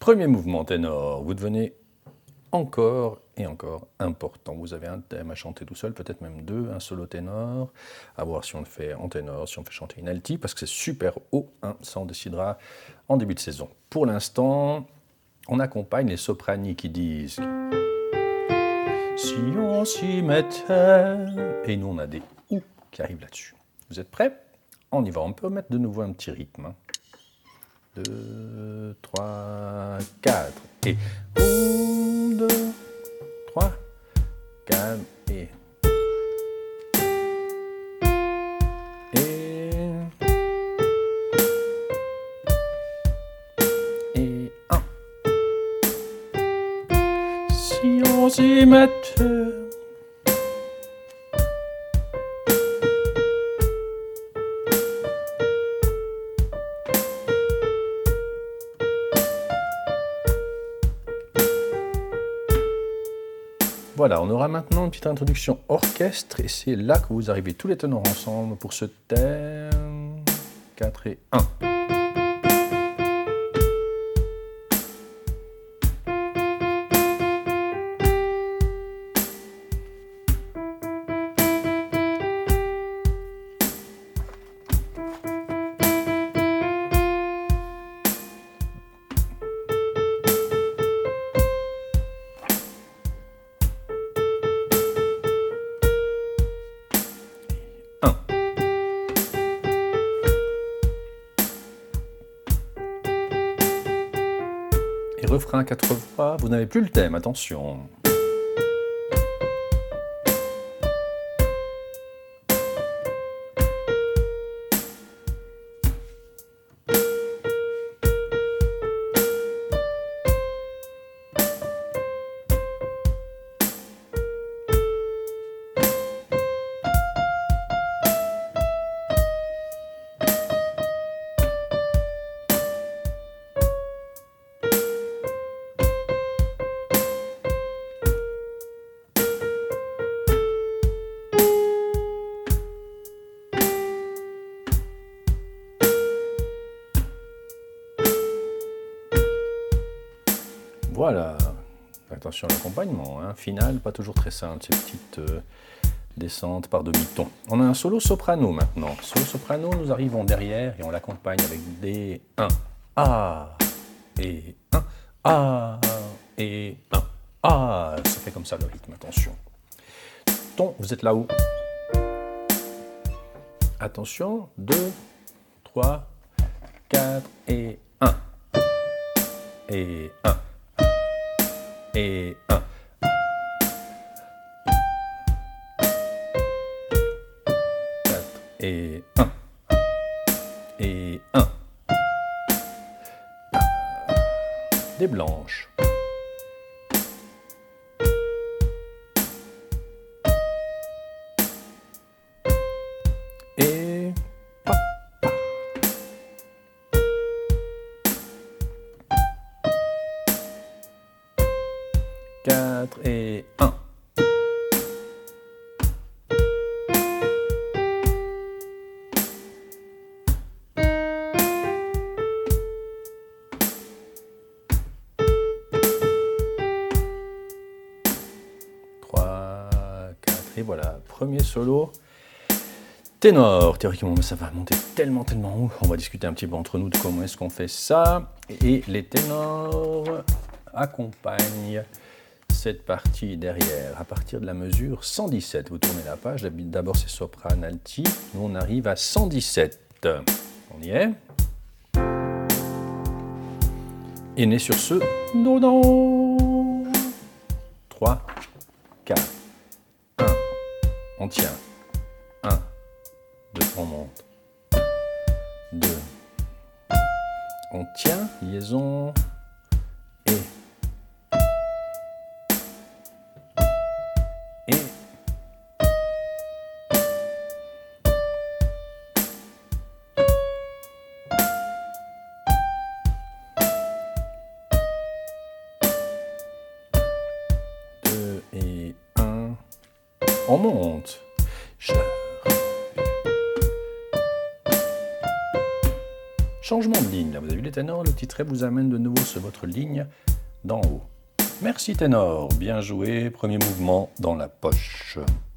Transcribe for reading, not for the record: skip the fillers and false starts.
Premier mouvement ténor, vous devenez encore et encore important. Vous avez un thème à chanter tout seul, peut-être même deux, un solo ténor, à voir si on le fait en ténor, si on fait chanter une alti, parce que c'est super haut, hein, ça on décidera en début de saison. Pour l'instant, on accompagne les sopranis qui disent « Si on s'y mettait » et nous on a des « ou » qui arrivent là-dessus. Vous êtes prêts? On y va, on peut mettre de nouveau un petit rythme. 2, 3, 4 et 1, 2, 3, 4 et 1. Si on s'y mettait. Voilà, on aura maintenant une petite introduction orchestre et c'est là que vous arrivez tous les ténors ensemble pour ce thème 4 et 1. Et refrain à 4 voix, vous n'avez plus le thème, attention. Voilà, attention à l'accompagnement, hein. Final, pas toujours très simple, ces petites descentes par demi-ton. On a un solo soprano maintenant. Solo soprano, nous arrivons derrière et on l'accompagne avec des 1, A, et 1, A, et 1, A. Ça fait comme ça le rythme, attention. Ton, vous êtes là-haut. Attention, 2, 3, 4 et 1. Et 1. Et 1. 4 et 1. Et 1. Des blanches. Et 4 et 1. Et voilà, premier solo ténor. Théoriquement, ça va monter tellement haut. On va discuter un petit peu entre nous de comment est-ce qu'on fait ça. Et les ténors accompagnent cette partie derrière à partir de la mesure 117. Vous tournez la page, d'abord c'est soprano, alti. Nous on arrive à 117. On y est. Et né sur ce do, do. 3, 4. 1, on tient, 1, 2, on monte, 2, on tient, liaison, et 2 et 1. On monte. changement de ligne. Là, vous avez vu les ténors, le petit trait vous amène de nouveau sur votre ligne d'en haut. Merci ténor, bien joué, premier mouvement dans la poche.